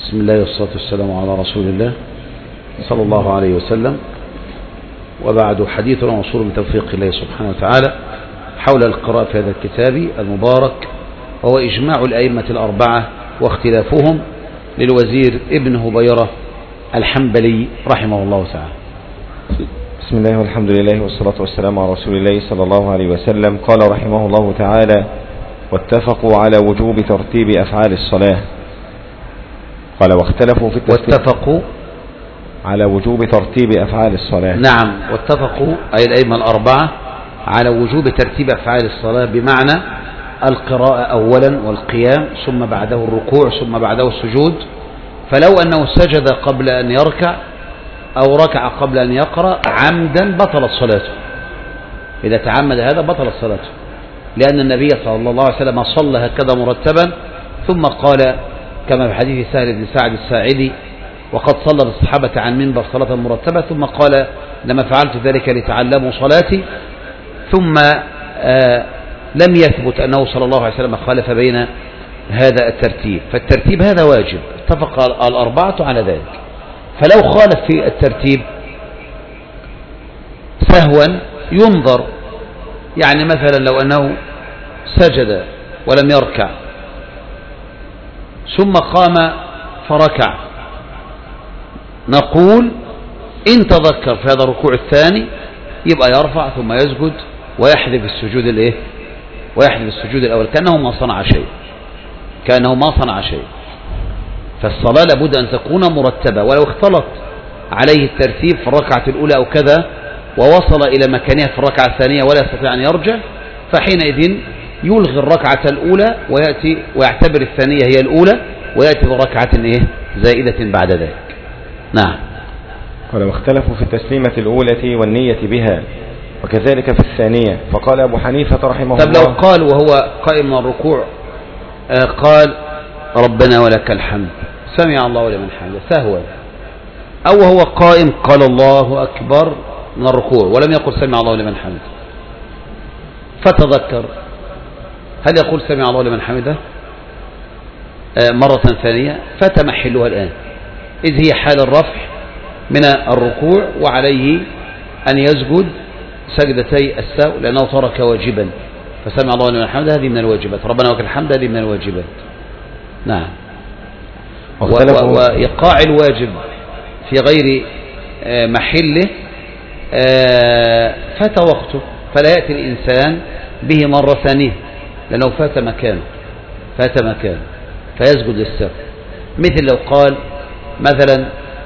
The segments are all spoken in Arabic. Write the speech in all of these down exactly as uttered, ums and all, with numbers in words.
بسم الله والصلاة والسلام على رسول الله صلى الله عليه وسلم. وبعد، حديثنا موصول من توفيق الله سبحانه وتعالى حول القراءة في هذا الكتاب المبارك، وهو إجماع الأئمة الأربعة واختلافهم للوزير ابن هبيرة الحنبلي رحمه الله تعالى. بسم الله والحمد لله والصلاة والسلام على رسول الله صلى الله عليه وسلم. قال رحمه الله تعالى: واتفقوا على وجوب ترتيب أفعال الصلاة. قال واختلفوا في التسليم. واتفقوا على وجوب ترتيب أفعال الصلاة. نعم، واتفقوا أي الأئمة الأربعة على وجوب ترتيب أفعال الصلاة، بمعنى القراءة أولا والقيام، ثم بعده الركوع، ثم بعده السجود. فلو أنه سجد قبل أن يركع أو ركع قبل أن يقرأ عمدا بطلت صلاته. إذا تعمد هذا بطلت صلاته، لأن النبي صلى الله عليه وسلم صلى هكذا مرتبا، ثم قال كما في حديث سهل بن سعد الساعدي: وقد صلى الصحابة عن منبر صلاة مرتبة، ثم قال: لما فعلت ذلك لتعلموا صلاتي. ثم آه لم يثبت أنه صلى الله عليه وسلم خالف بين هذا الترتيب، فالترتيب هذا واجب، اتفق الأربعة على ذلك. فلو خالف في الترتيب سهوا ينظر، يعني مثلا لو أنه سجد ولم يركع ثم قام فركع، نقول إن تذكر في هذا الركوع الثاني يبقى يرفع ثم يسجد ويحذف السجود الايه ويحذف السجود الأول، كأنه ما صنع شيء كأنه ما صنع شيء. فالصلاة لابد أن تكون مرتبة، ولو اختلط عليه الترتيب في الركعة الأولى أو كذا ووصل إلى مكانها في الركعة الثانية ولا يستطيع أن يرجع، فحينئذ يلغي الركعة الأولى ويأتي ويعتبر الثانية هي الأولى، ويأتي بركعة إيه زائدة بعد ذلك. نعم. قال واختلفوا في التسليمة الأولى والنية بها، وكذلك في الثانية. فقال أبو حنيفة رحمه الله: طب لو قال وهو قائم من الركوع آه قال ربنا ولك الحمد، سمع الله لمن حمده سهوا، أو وهو قائم قال الله أكبر من الركوع ولم يقل سمع الله لمن حمده، فتذكر، هل يقول سمع الله لمن حمده آه مرة ثانية؟ فتمحلها الآن، إذ هي حال الرفع من الركوع، وعليه أن يسجد سجدتي السهو لأنه ترك واجبا، فسمع الله لمن حمده هذه من الواجبات، ربنا ولك الحمد هذه من الواجبات. نعم. وإيقاع الواجب في غير محله فات وقته، فلا يأتي الإنسان به مرة ثانية لأنه فات مكانه فات مكانه فيسجد للسهو. مثل لو قال مثلا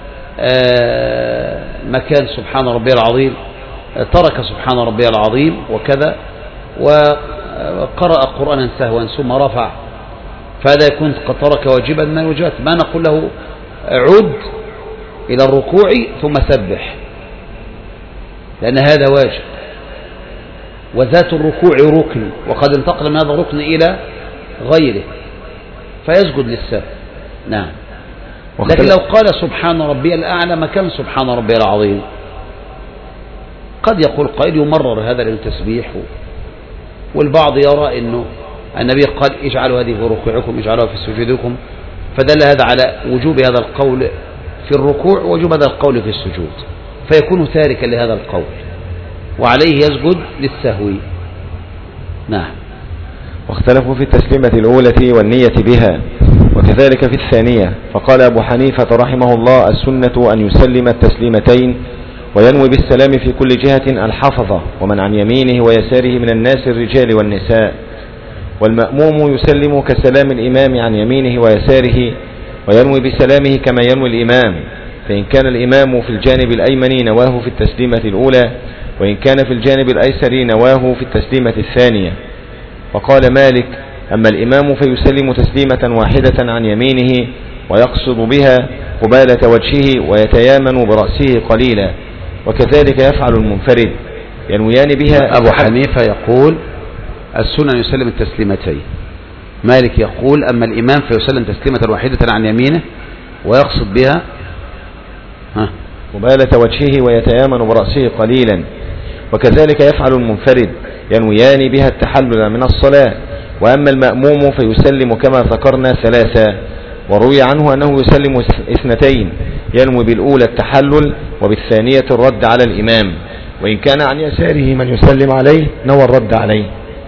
مكان سبحان ربي العظيم ترك سبحان ربي العظيم وكذا، وقرأ قرآنا سهوا ثم رفع، فهذا يكون قد ترك واجبا من الواجبات، ما نقول له عد إلى الركوع ثم سبح، لأن هذا واجب، وذات الركوع ركن، وقد انتقل من هذا الركن إلى غيره فيسجد للسهو. نعم. لكن لو قال سبحان ربي الأعلى مكان سبحان ربي العظيم، قد يقول قائل يمرر هذا للتسبيح، والبعض يرى أنه النبي قال اجعلوا هذه في ركوعكم اجعلوها في سجودكم، فدل هذا على وجوب هذا القول في الركوع ووجوب هذا القول في السجود، فيكون تاركا لهذا القول وعليه يسجد للسهو. نعم. واختلفوا في التسليمة الأولى والنية بها، وكذلك في الثانية. فقال أبو حنيفة رحمه الله: السنة أن يسلم التسليمتين وينوي بالسلام في كل جهة الحفظة ومن عن يمينه ويساره من الناس الرجال والنساء، والمأموم يسلم كسلام الإمام عن يمينه ويساره، وينوي بسلامه كما ينوي الإمام، فإن كان الإمام في الجانب الأيمن نواه في التسليمة الأولى، وإن كان في الجانب الأيسر نواه في التسليمة الثانية. وقال مالك: أما الإمام فيسلم تسليمة واحدة عن يمينه ويقصد بها قبالة وجهه ويتيامن برأسه قليلا، وكذلك يفعل المنفرد ينويان بها. أبو حنيفة يقول السنة يسلم التسليمتين، مالك يقول أما الإمام فيسلم تسليمة واحدة عن يمينه ويقصد بها ها قبالة وجهه ويتيامن برأسه قليلا، وكذلك يفعل المنفرد ينويان بها التحلل من الصلاة. وأما المأموم فيسلم كما ذكرنا ثلاثة، وروي عنه أنه يسلم اثنتين، ينوي بالأولى التحلل وبالثانية الرد على الإمام، وإن كان عن يساره من يسلم عليه نوى الرد عليه.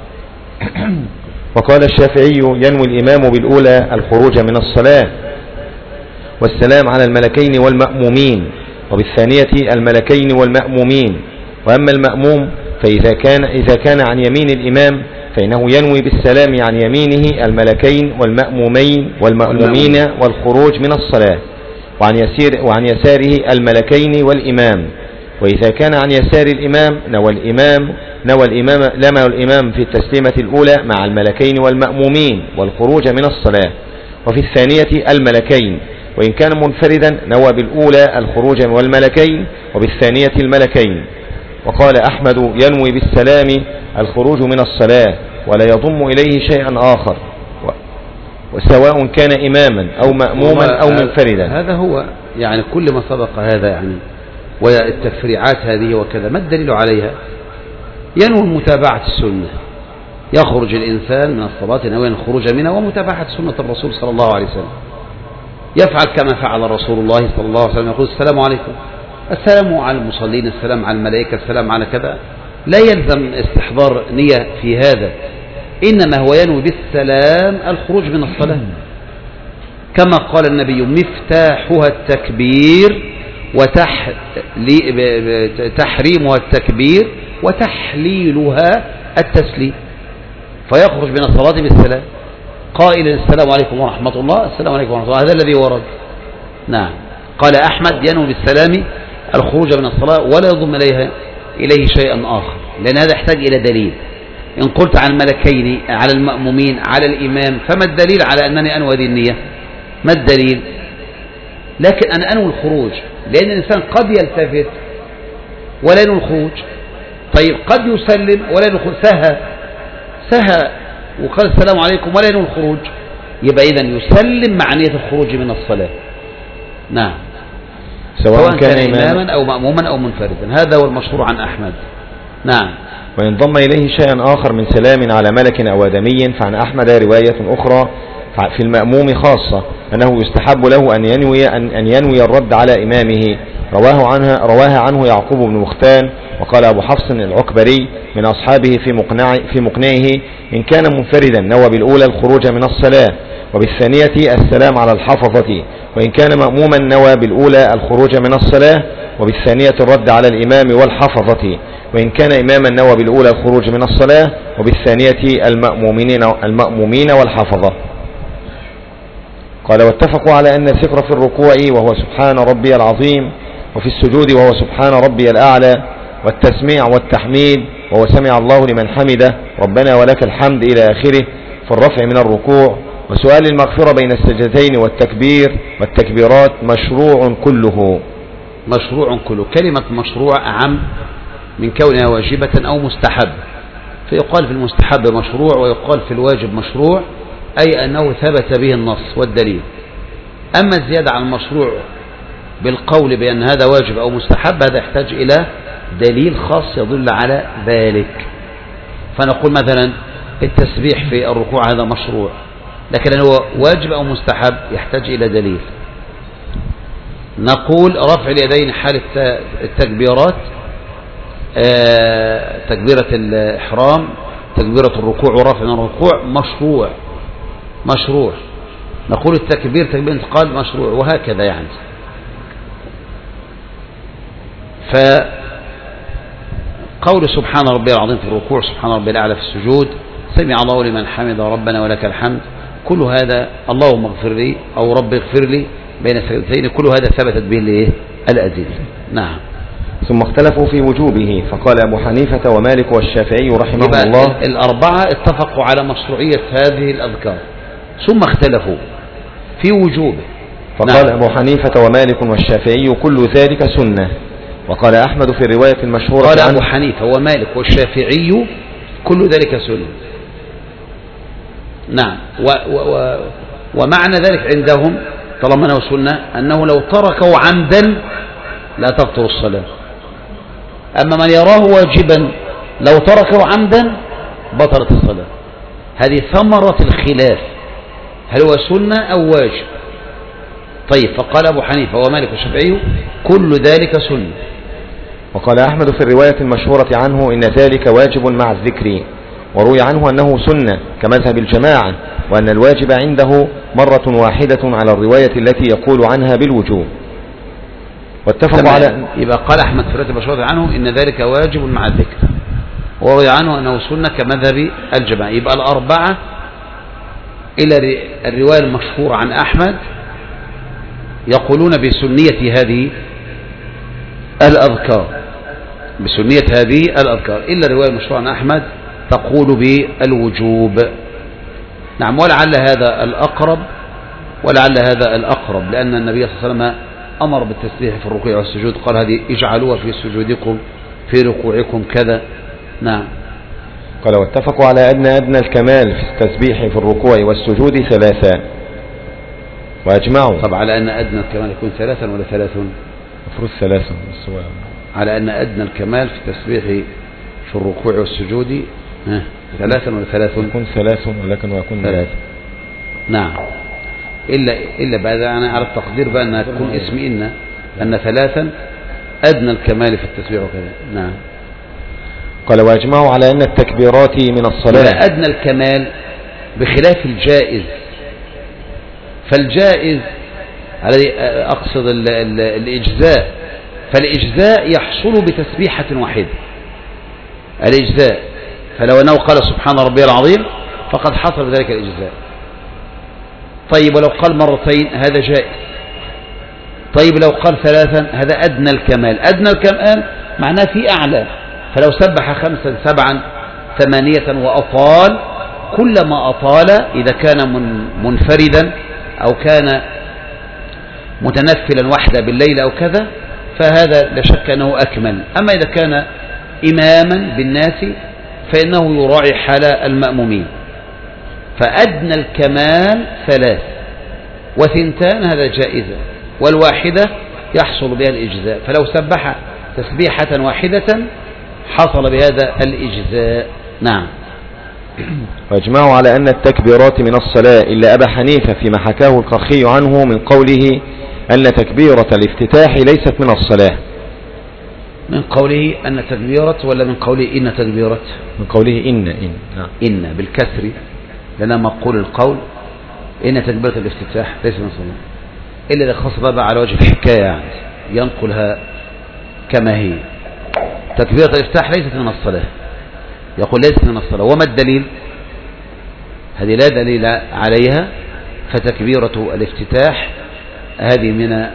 وقال الشافعي ينوي الإمام بالأولى الخروج من الصلاة والسلام على الملكين والمأمومين، وبالثانية الملكين والمأمومين. وأما المأموم فإذا كان, إذا كان عن يمين الإمام فإنه ينوي بالسلام عن يمينه الملكين والمأمومين والمأمومين والخروج من الصلاة، وعن, يسير وعن يساره الملكين والإمام. وإذا كان عن يسار الإمام نوى الإمام نوى الإمام لما الإمام في التسليمة الأولى مع الملكين والمأمومين والخروج من الصلاة، وفي الثانية الملكين. وإن كان منفردا نوى بالأولى الخروج والملكين وبالثانية الملكين. وقال أحمد ينوي بالسلام الخروج من الصلاة ولا يضم إليه شيئا آخر، وسواء كان إماما أو مأموما أو منفردا. هذا هو يعني كل ما سبق هذا يعني، والتفريعات هذه وكذا ما الدليل عليها؟ ينوي متابعة السنة، يخرج الإنسان من الصلاة ناويا الخروج منها ومتابعة سنة الرسول صلى الله عليه وسلم، يفعل كما فعل رسول الله صلى الله عليه وسلم، يقول السلام عليكم، السلام على المصلين، السلام على الملائكة، السلام على كذا. لا يلزم استحضار نية في هذا، إنما هو ينوي بالسلام الخروج من الصلاة، كما قال النبي مفتاحها التكبير وتحريمها التكبير وتحليلها التسليم، فيخرج من الصلاة بالسلام قائلا السلام عليكم ورحمة الله، السلام عليكم ورحمة الله، هذا الذي ورد. نعم. قال أحمد ينوي بالسلام الخروج من الصلاة ولا يضم إليها إليه شيئا آخر، لأن هذا يحتاج إلى دليل. إن قلت عن الملكين على المأمومين على الإمام فما الدليل على أنني أنوي هذه النية؟ ما الدليل؟ لكن أنا أنوي الخروج، لأن الإنسان قد يلتفت ولا ينوي الخروج. طيب قد يسلم ولا ينوي الخروج، سهى سهى وقال السلام عليكم ولا ينوي الخروج، يبقى إذن يسلم مع نية الخروج من الصلاة. نعم، سواء, سواء كان, كان إماما أو مأموما أو منفردا، هذا هو المشهور عن أحمد. نعم. وإن ضم إليه شيئا آخر من سلام على ملك أو آدمي فعن أحمد رواية أخرى في المأموم خاصة أنه يستحب له أن ينوي, أن, أن ينوي الرد على إمامه، رواه عنها رواها عنه يعقوب بن مختان. وقال أبو حفص العكبري من أصحابه في, مقنع في مقنعه إن كان منفردا نوى بالأولى الخروج من الصلاة وبالثانية السلام على الحفظة، وإن كان مأموما نوى بالأولى الخروج من الصلاة وبالثانية الرد على الإمام والحفظة، وإن كان إماما نوى بالأولى الخروج من الصلاة وبالثانية المأمومين, المأمومين والحفظة. قال واتفقوا على أن الذكر في الركوع وهو سبحان ربي العظيم، وفي السجود وهو سبحان ربي الأعلى، والتسميع والتحميد وهو سمع الله لمن حمده ربنا ولك الحمد إلى آخره في الرفع من الركوع، وسؤال المغفرة بين السجدتين والتكبير والتكبيرات مشروع كله. مشروع كله، كلمة مشروع أعم من كونها واجبة أو مستحب، فيقال في المستحب مشروع ويقال في الواجب مشروع، أي أنه ثبت به النص والدليل. أما الزيادة عن المشروع بالقول بأن هذا واجب أو مستحب هذا يحتاج إلى دليل خاص يدل على ذلك. فنقول مثلا التسبيح في الركوع هذا مشروع، لكن هو واجب أو مستحب يحتاج إلى دليل. نقول رفع اليدين حال التكبيرات، تكبيرة الإحرام، تكبيرة الركوع ورفع من الركوع مشروع مشروع. نقول التكبير تكبير انتقال مشروع، وهكذا يعني. فقول سبحان ربي العظيم في الركوع، سبحان ربي الأعلى في السجود، سمع الله لمن حمد ربنا ولك الحمد، كل هذا اللهم اغفر لي أو رب اغفر لي بين السجدتين، كل هذا ثبتت به الايه الأدلة. نعم. ثم اختلفوا في وجوبه، فقال أبو حنيفة ومالك والشافعي رحمه الله الأربعة اتفقوا على مشروعية هذه الأذكار، ثم اختلفوا في وجوبه. فقال نعم. أبو حنيفة ومالك والشافعي كل ذلك سنة. وقال أحمد في الرواية المشهورة قال أبو حنيفة ومالك والشافعي كل ذلك سنة. نعم. و و و ومعنى ذلك عندهم طالما أنه سنة أنه لو تركوا عمدا لا تبطل الصلاة، أما من يراه واجبا لو تركوا عمدا بطلت الصلاة. هذه ثمرة الخلاف، هل هو سنة أو واجب؟ طيب، فقال أبو حنيفة ومالك والشافعي كل ذلك سنة. وقال أحمد في الرواية المشهورة عنه إن ذلك واجب مع الذكر، وروي عنه أنه سنة كمذهب الجماعة، وأن الواجب عنده مرة واحدة على الرواية التي يقول عنها بالوجوب. واتفقوا على يبقى قال أحمد في الرواية المشهورة عنه إن ذلك واجب مع الذكر، وروي عنه أنه سنة كمذهب الجماعة. يبقى الأربعة إلى الرواية المشهورة عن أحمد يقولون بسنية هذه الأذكار، بسنية هذه الأذكار، إلا الرواية المشهورة عن أحمد تقول بالوجوب. نعم، ولعل هذا الأقرب، ولعل هذا الأقرب، لأن النبي صلى الله عليه وسلم أمر بالتسبيح في الركوع والسجود، قال هذه اجعلوها في سجودكم في ركوعكم كذا. نعم. قال واتفقوا على أن أدنى الكمال في التسبيح في الركوع والسجود ثلاثة، وأجمعوا. طب على أن أدنى الكمال يكون ثلاثا ولا ثلاثون؟ مفروض ثلاثا. على أن أدنى الكمال في التسبيح في الركوع والسجود ها ثلاثا ولا ثلاثون؟ يكون ثلاث ولكن ويكون ثلاث. نعم، إلا إلا بعد أنا على التقدير بأنها تكون اسم إن أن ثلاثا أدنى الكمال في التسبيح وكذا. نعم. قال واجمعوا على أن التكبيرات من الصلاة أدنى الكمال بخلاف الجائز، فالجائز أقصد ال ال الإجزاء، فالإجزاء يحصل بتسبيحة واحدة، الإجزاء، فلو أنه قال سبحان ربي العظيم فقد حصل بذلك الإجزاء. طيب ولو قال مرتين هذا جائز. طيب لو قال ثلاثا هذا أدنى الكمال. أدنى الكمال معناه في أعلى، فلو سبح خمسا سبعا ثمانية وأطال، كلما أطال إذا كان منفردا أو كان متنفلا وحده بالليل أو كذا فهذا لا شك أنه أكمل. أما إذا كان إماما بالناس فإنه يراعي حال المأمومين. فأدنى الكمال ثلاث، وثنتان هذا جائزة، والواحدة يحصل بها الإجزاء، فلو سبح تسبيحة واحدة حصل بهذا الإجزاء. نعم. واجمعوا على أن التكبيرات من الصلاة إلا أبا حنيفة فيما حكاه القرخي عنه من قوله أن تكبيرة الافتتاح ليست من الصلاة. من قوله أن تكبيرة ولا من قوله إن تكبيرة؟ من قوله إن إن نعم. إن بالكسر، لنا مقول القول إن تكبيرة الافتتاح ليست من الصلاة، إلا إذا خاص بقى على وجه الحكاية، يعني ينقلها كما هي. تكبيرة الافتتاح ليست من الصلاة، يقول ليست من الصلاة. وما الدليل؟ هذه لا دليل عليها، فتكبيرة الافتتاح هذه من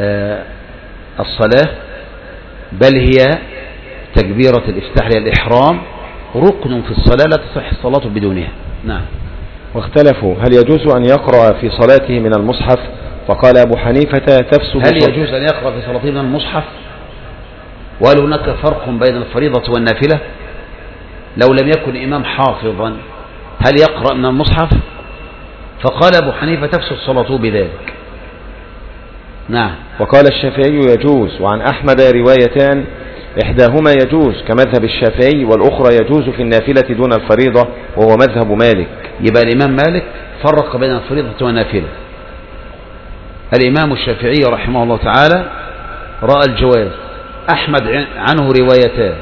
الصلاة، بل هي تكبيرة الافتتاح للإحرام ركن في الصلاة لا تصح الصلاة بدونها. نعم. واختلفوا هل يجوز أن يقرأ في صلاته من المصحف، فقال أبو حنيفة تفسد. هل يجوز أن يقرأ في صلاته من المصحف؟ وهل هناك فرق بين الفريضة والنافلة؟ لو لم يكن إمام حافظا هل يقرأ من المصحف؟ فقال أبو حنيفة تفسد صلاته بذلك. نعم. وقال الشافعي يجوز، وعن أحمد روايتان إحداهما يجوز كمذهب الشافعي، والأخرى يجوز في النافلة دون الفريضة وهو مذهب مالك. يبقى الإمام مالك فرق بين الفريضة والنافلة. الإمام الشافعي رحمه الله تعالى رأى الجواز، أحمد عنه روايتان،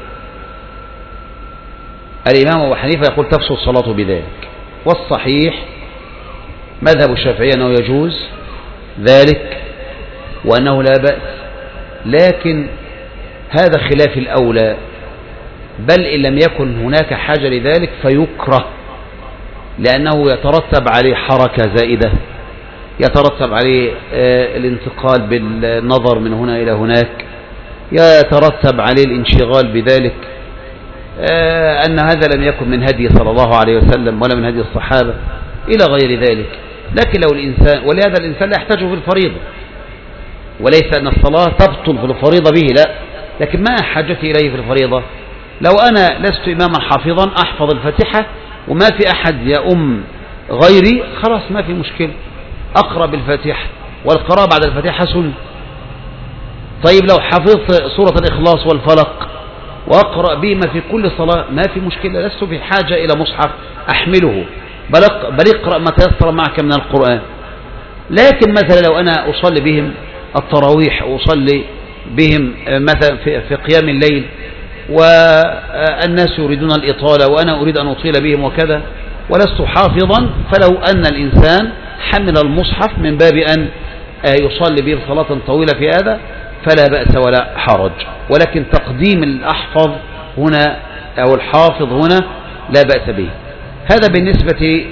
الإمام أبو حنيفة يقول تفسد صلاته بذلك. والصحيح مذهب الشافعي أنه يجوز ذلك وأنه لا بأس، لكن هذا خلاف الأولى، بل إن لم يكن هناك حاجة لذلك فيكره، لأنه يترتب عليه حركة زائدة، يترتب عليه الانتقال بالنظر من هنا إلى هناك، يترتب عليه الانشغال بذلك، أن هذا لم يكن من هدي صلى الله عليه وسلم ولا من هدي الصحابة إلى غير ذلك. لكن لو الإنسان، ولهذا الإنسان لا يحتاجه في الفريضة، وليس أن الصلاة تبطل في الفريضة به، لا، لكن ما حاجتي إليه في الفريضة؟ لو أنا لست إماما حافظا أحفظ الفاتحة وما في أحد يؤم غيري، خلاص ما في مشكلة، أقرأ بالفاتحة، والقراءة بعد الفاتحة سنة. طيب لو حفظت سورة الإخلاص والفلق وأقرأ بهما في كل صلاة ما في مشكلة، لست بحاجة إلى مصحف أحمله، بل بل اقرأ ما تيسر معك من القرآن. لكن مثلا لو أنا أصلي بهم التراويح وأصلي بهم مثلا في, في قيام الليل والناس يريدون الإطالة وأنا أريد أن أطيل بهم وكذا ولست حافظا، فلو أن الإنسان حمل المصحف من باب أن يصلي بهم صلاة طويلة في هذا فلا بأس ولا حرج، ولكن تقديم الأحفظ هنا أو الحافظ هنا لا بأس به. هذا بالنسبة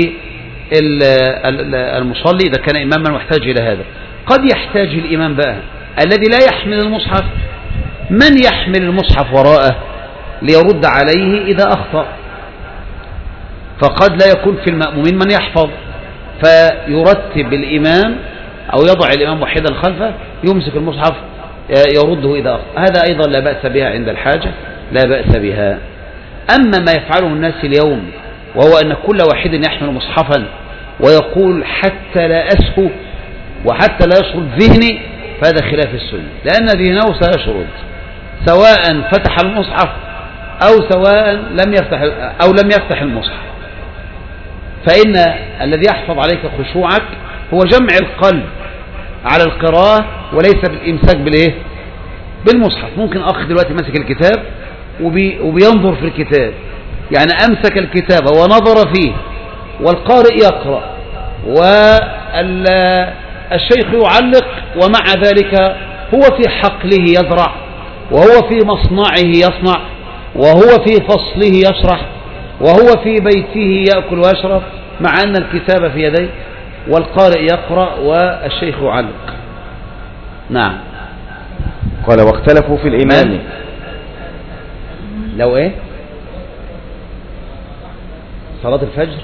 للمصلي إذا كان إماما محتاج إلى هذا. قد يحتاج الإمام بقى الذي لا يحمل المصحف، من يحمل المصحف وراءه ليرد عليه إذا أخطأ، فقد لا يكون في المأمومين من يحفظ فيرتب الإمام أو يضع الإمام وحيدا خلفه يمسك المصحف يرده إذا أخطأ، هذا أيضا لا بأس بها عند الحاجة، لا بأس بها. أما ما يفعله الناس اليوم وهو أن كل واحد يحمل مصحفا ويقول حتى لا أسهو وحتى لا يشرد ذهني، فهذا خلاف السنة، لأن ذهنه سيشرد سواء فتح المصحف أو سواء لم يفتح أو لم يفتح المصحف. فإن الذي يحفظ عليك خشوعك هو جمع القلب على القراءة وليس بالإمساك بالإيه؟ بالمصحف. ممكن أخ دلوقتي ماسك الكتاب وبي وبينظر في الكتاب، يعني أمسك الكتاب ونظر فيه والقارئ يقرأ والشيخ يعلق، ومع ذلك هو في حقله يزرع وهو في مصنعه يصنع وهو في فصله يشرح وهو في بيته يأكل ويشرب، مع أن الكتاب في يديه والقارئ يقرأ والشيخ يعلق. نعم. قال واختلفوا في الإمام. لو ايه صلاة الفجر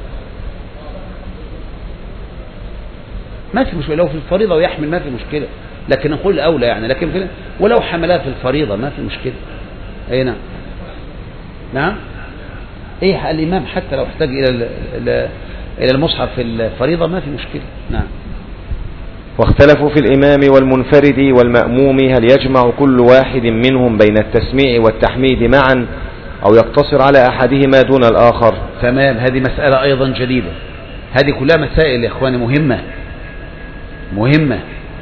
ما في مشكلة، لو في الفريضة ويحمل ما في مشكلة، لكن نقول أولى يعني، لكن في ولو حملها في الفريضة ما في مشكلة. اي نعم نعم ايه الإمام حتى لو احتاج إلى إلى المصحف في الفريضة ما في مشكلة. نعم. واختلفوا في الإمام والمنفرد والمأموم هل يجمع كل واحد منهم بين التسميع والتحميد معا أو يقتصر على أحدهما دون الآخر. تمام، هذه مسألة أيضا جديدة، هذه كلها مسائل يا إخواني مهمة مهمة.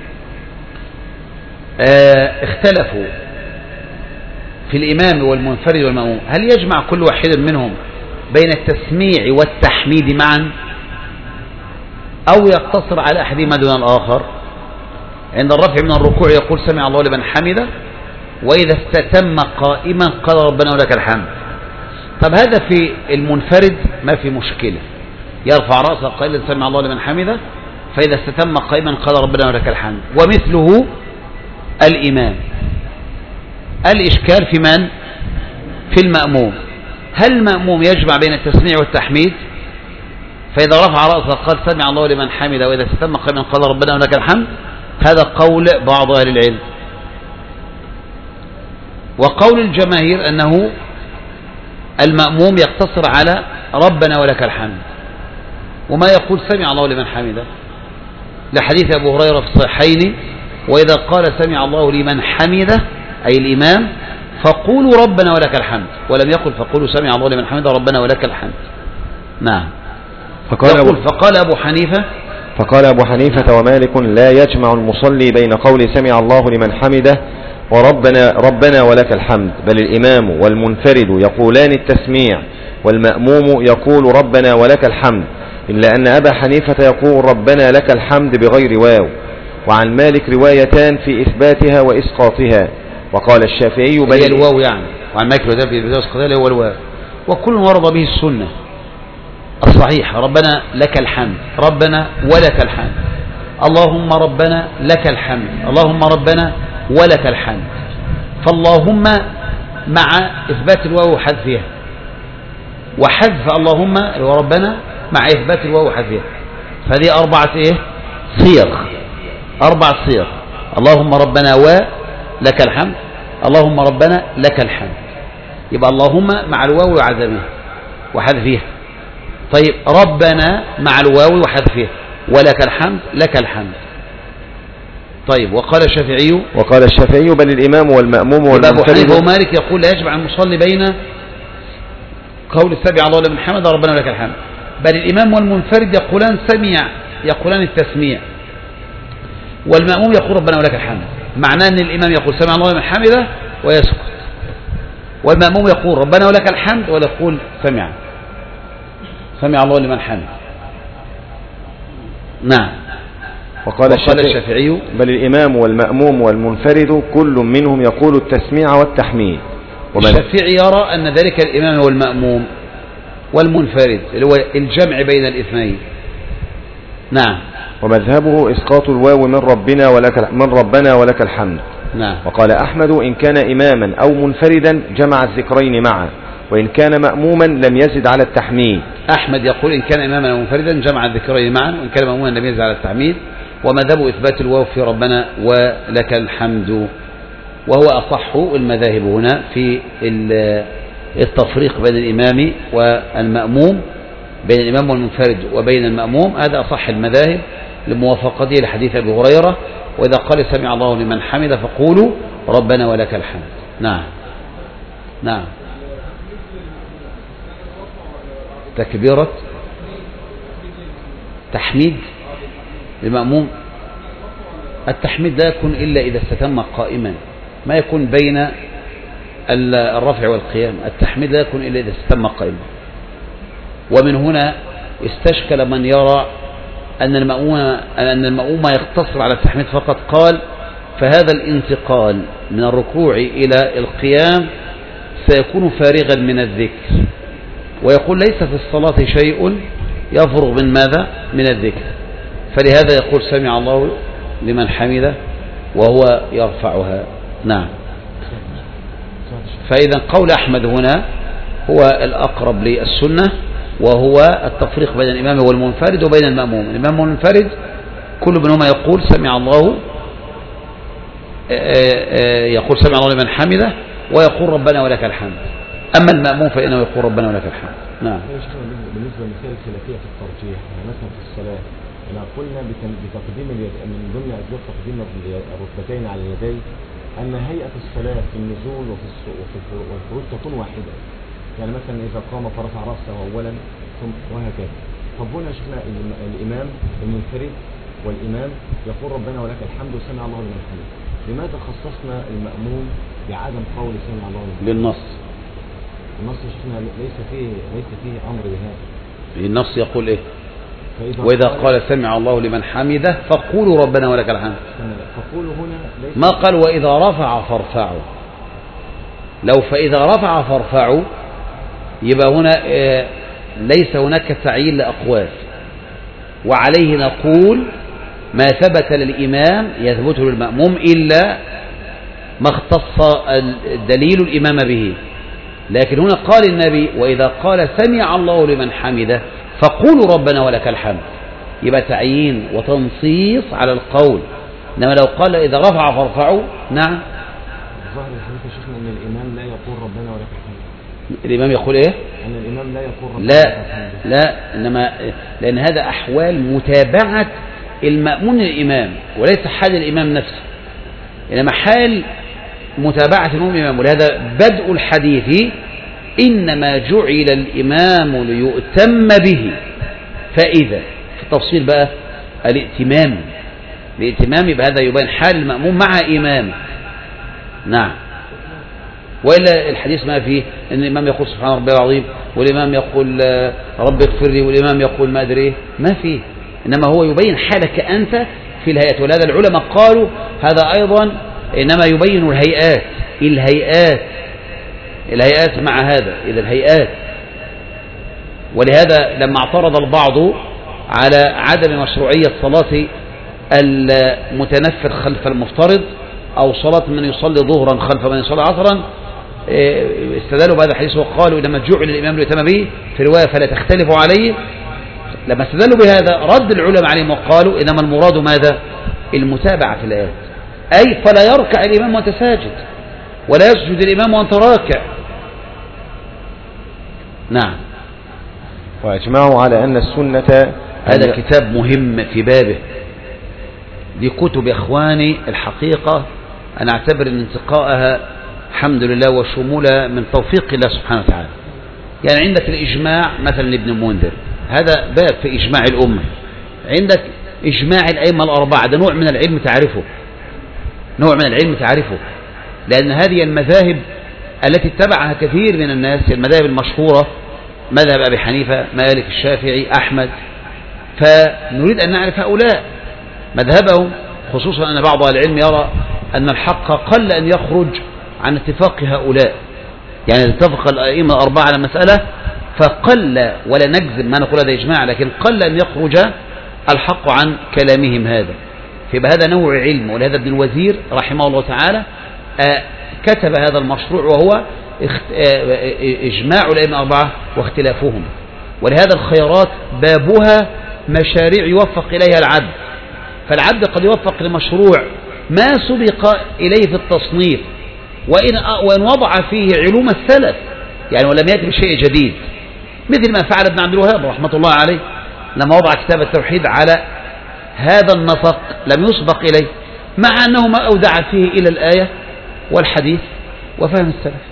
اه اختلفوا في الإمام والمنفرد والمأموم هل يجمع كل واحد منهم بين التسميع والتحميد معا أو يقتصر على أحدهما دون الآخر. عند الرفع من الركوع يقول سمع الله لمن حمده، وإذا استتم قائما قال ربنا ولك الحمد. طب هذا في المنفرد ما في مشكلة، يرفع رأسه قائلا سمع الله لمن حمده، فإذا استتم قائما قال ربنا ولك الحمد. ومثله الإمام. الإشكال في من؟ في المأموم. هل المأموم يجمع بين التسميع والتحميد؟ فإذا رفع رأسه قال سمع الله لمن حمده، وإذا استتم قائما قال ربنا ولك الحمد. هذا قول بعض أهل العلم. وقول الجماهير أنه المأموم يقتصر على ربنا ولك الحمد، وما يقول سمع الله لمن حمده، لحديث أبو هريرة في الصحيحين وإذا قال سمع الله لمن حمده أي الإمام فقولوا ربنا ولك الحمد، ولم يقل فقولوا سمع الله لمن حمده ربنا ولك الحمد. نعم. فقال يقول فقال أبو حنيفة فقال أبو حنيفة ومالك لا يجمع المصلي بين قول سمع الله لمن حمده وربنا ربنا ولك الحمد، بل الإمام والمنفرد يقولان التسميع والمأموم يقول ربنا ولك الحمد، إلا أن أبا حنيفة يقول ربنا لك الحمد بغير واو، وعن مالك روايتان في إثباتها وإسقاطها. وقال الشافعي بل هي الواو يعني، وعن مالك روايتان في إثباتها وإسقاطها هو الواو، وكل ورد به السنة الصحيحة ربنا لك الحمد ربنا ولك الحمد اللهم ربنا لك الحمد اللهم ربنا ولك الحمد. فاللهم مع إثبات الواو وحذفها، وحذف اللهم وربنا مع إثبات الواو وحذفها، فهذه أربعة إيه صيغ، أربع صيغ. اللهم ربنا ولك الحمد اللهم ربنا لك الحمد، يبقى اللهم مع الواو وعدمها وحذفها. طيب ربنا مع الواو وحذفها ولك الحمد لك الحمد. طيب وقال الشافعي وقال الشافعي بل الإمام والمأموم والمنفرد. أبو حنيفة ومالك يقول لا يجمع المصلي بين قول سمع الله لمن حمده ربنا لك الحمد، بل الإمام والمنفرد يقولان سمع يقولان التسميع، والمأموم يقول ربنا ولك الحمد. معناه أن الإمام يقول سمع الله لمن حمده ويسكت، والمأموم يقول ربنا ولك الحمد ولا يقول سمع سمع الله لمن حمده. نعم. وقال الشافعي بل الإمام والمأموم والمنفرد كل منهم يقول التسميع والتحميد. الشافعي يرى أن ذلك الإمام والمأموم والمنفرد اللي هو الجمع بين الاثنين. نعم. ومذهبه إسقاط الواو من ربنا ولك من ربنا ولك الحمد. نعم. وقال أحمد إن كان إماما أو منفردا جمع الذكرين معا، وإن كان مأموما لم يزد على التحميد. أحمد يقول إن كان إماما أو منفردا جمع الذكرين معا، وإن كان مأموما لم يزد على التحميد. ومذهب إثبات الواو في ربنا ولك الحمد، وهو أصح المذاهب هنا في التفريق بين الإمام والمأموم، بين الإمام والمنفرد وبين المأموم. هذا أصح المذاهب لموافقته لحديث أبي هريرة وإذا قال سمع الله لمن حمد فقولوا ربنا ولك الحمد. نعم. نعم. تكبيرة تحميد للمأموم، التحميد لا يكون إلا إذا استتم قائما، ما يكون بين الرفع والقيام. التحميد لا يكون إلا إذا استتم قائما. ومن هنا استشكل من يرى أن المأموم أن المأموم يقتصر على التحميد فقط، قال فهذا الانتقال من الركوع إلى القيام سيكون فارغا من الذكر، ويقول ليس في الصلاة شيء يفرغ من ماذا؟ من الذكر. فلهذا يقول سمع الله لمن حمده وهو يرفعها. نعم. فإذا قول أحمد هنا هو الأقرب للسنة، وهو التفريق بين الإمام والمنفرد وبين المأموم. الإمام والمنفرد كل منهما يقول سمع الله يقول سمع الله لمن حمده ويقول ربنا ولك الحمد. أما المأموم فإنه يقول ربنا ولك الحمد. نعم. بالنسبة لمثال الخلافية في الترجيح، يعني مثلا في الصلاة إذا قلنا بتقديم اليد من ضمن أسباب تقديم الركبتين على اليدين أن هيئة الصلاة في النزول وفي والخروج تكون واحدة، يعني مثلا إذا قام فرفع رأسه أولا ثم وهكذا. طب هنا شفنا الإمام المنفرد والإمام يقول ربنا ولك الحمد وسمع الله لمن حمده، لماذا خصصنا المأموم بعدم قول سمع الله لمن حمده؟ للنص. النص شفنا ليس فيه ليس فيه أمر بهذا. النص يقول إيه؟ وإذا قال سمع الله لمن حمده فقولوا ربنا ولك الحمد. فقولوا هنا ليس ما قال وإذا رفع فارفعوا. لو فإذا رفع فارفعوا يبقى هنا ليس هناك تعيين لأقوال، وعليه نقول ما ثبت للإمام يثبته للمأموم إلا ما اختص دليل الإمام به. لكن هنا قال النبي وإذا قال سمع الله لمن حمده فقولوا ربنا ولك الحمد، يبقى تعيين وتنصيص على القول. إنما لو قال إذا رفع فارفعوا. نعم. ظاهر الحديث يا شيخنا أن الإمام لا يقول ربنا ولك الحمد. الإمام يقول إيه؟ أن الإمام لا يقول ربنا لا ولك الحمد. لا إنما لأن هذا أحوال متابعة المأمون للإمام وليس حال الإمام نفسه، إنما حال متابعة المأمون للإمام. ولهذا بدء الحديث إنما جعل الإمام ليؤتم به. فإذا في التفصيل بقى الائتمام الائتمام يبقى هذا يبين حال المأموم مع إمامه. نعم. وإلا الحديث ما فيه أن الإمام يقول سبحان ربي العظيم والإمام يقول رب اغفر لي والإمام يقول ما أدري، ما فيه. إنما هو يبين حالك أنت في الهيئات. ولهذا العلماء قالوا هذا أيضا إنما يبين الهيئات الهيئات الهيئات مع هذا إذا الهيئات. ولهذا لما اعترض البعض على عدم مشروعية صلاة المتنفل خلف المفترض أو صلاة من يصلي ظهرا خلف من يصلي عصرا، استدلوا بهذا الحديث وقالوا إنما جعل الإمام ليؤتم به في رواية فلا تختلفوا عليه. لما استدلوا بهذا رد العلماء عليهم وقالوا إنما المراد ماذا؟ المتابعة في الآيات، أي فلا يركع الإمام وأنت ساجد ولا يسجد الإمام وأنت راكع. نعم. وأجمعوا على أن السنة، هذا كتاب مهم في بابه. دي كتب يا إخواني الحقيقة أنا أعتبر أن انتقائها الحمد لله وشمولها من توفيق الله سبحانه وتعالى. يعني عندك الإجماع مثلا لابن المنذر، هذا باب في إجماع الأمة. عندك إجماع الأئمة الأربعة، ده نوع من العلم تعرفه، نوع من العلم تعرفه، لأن هذه المذاهب التي اتبعها كثير من الناس، المذاهب المشهورة، مذهب أبي حنيفة، مالك، الشافعي، أحمد، فنريد أن نعرف هؤلاء مذهبهم، خصوصا أن بعض العلم يرى أن الحق قل أن يخرج عن اتفاق هؤلاء، يعني اتفق الأئمة الأربعة على مسألة فقل، ولا نجزم ما نقول هذا إجماع، لكن قل أن يخرج الحق عن كلامهم هذا. فيبقى هذا نوع علم، ولهذا ابن الوزير رحمه الله تعالى كتب هذا المشروع، وهو إجماع الأئمة الأربعة واختلافهم. ولهذا الخيرات بابها مشاريع يوفق إليها العبد، فالعبد قد يوفق لمشروع ما سبق إليه في التصنيف، وإن, وإن وضع فيه علوم السلف، يعني ولم يأتي بشيء جديد، مثل ما فعل ابن عبد الوهاب رحمة الله عليه لما وضع كتاب التوحيد على هذا النسق لم يسبق إليه، مع أنه ما أودع فيه إلى الآية والحديث وفهم السلف.